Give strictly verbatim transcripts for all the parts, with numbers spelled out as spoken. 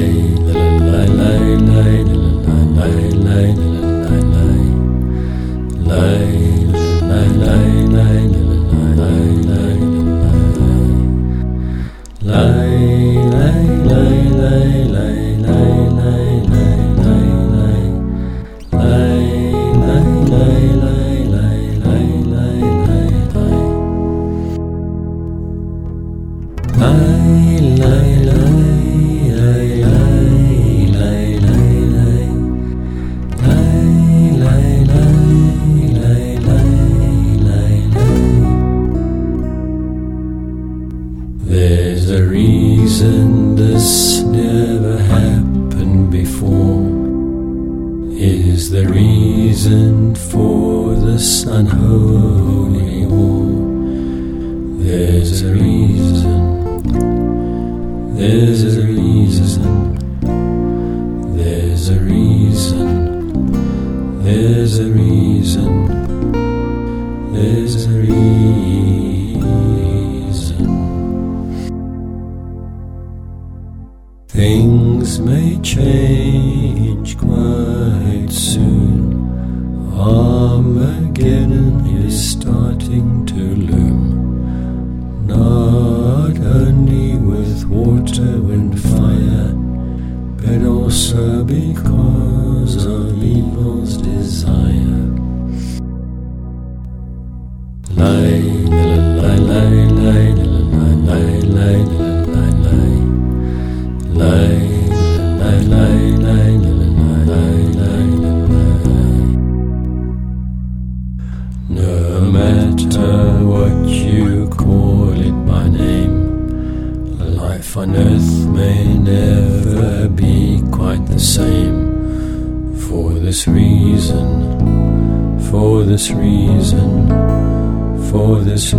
There's a reason this never happened before. Is the reason for this unholy war. There's a reason, there's a reason, there's a reason, there's a reason, there's a reason. Things may change quite soon. Armageddon is starting to loom. Not only with water and fire, but also because of evil's desire. Lie, lie, lie, lie, lie, lie, lie, lie, lie. Lie, lie, lie, lie, lie, lie, lie, lie. No matter what you call it by name, life on earth may never be quite the same. For this reason, for this reason, for this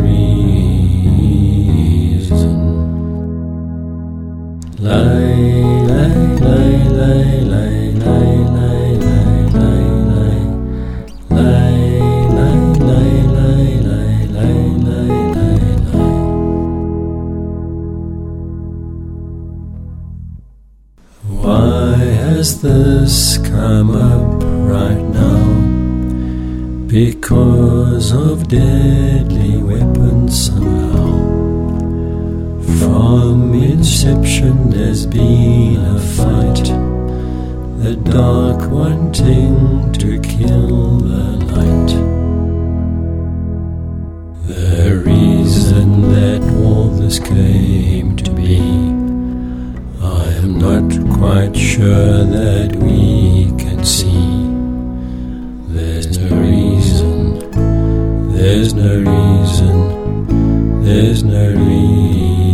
reason. Lie, lie, lie, lie, lie, lie, lie, lie, lie, lie, lie, lie, lie, lie, lie, lie, lie, lie. Why has this come up right now? Because of deadly weapons somehow. From inception there's been a fight, the dark wanting to kill the light. The reason that all this came to be, I am not quite sure that we can see. There's no reason, there's no reason, there's no reason.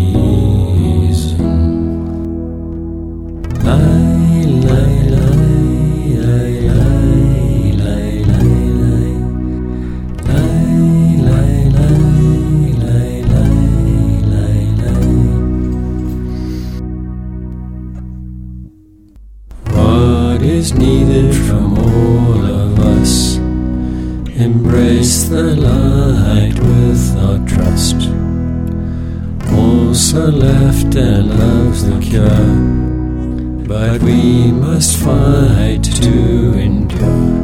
Lie, lie, lie, lie, lie, lie, lie, lie, lie, lie, lie, lie, lie. What is needed from all of us? Embrace the light without trust. Also laughter loves the cure, but we must fight to endure.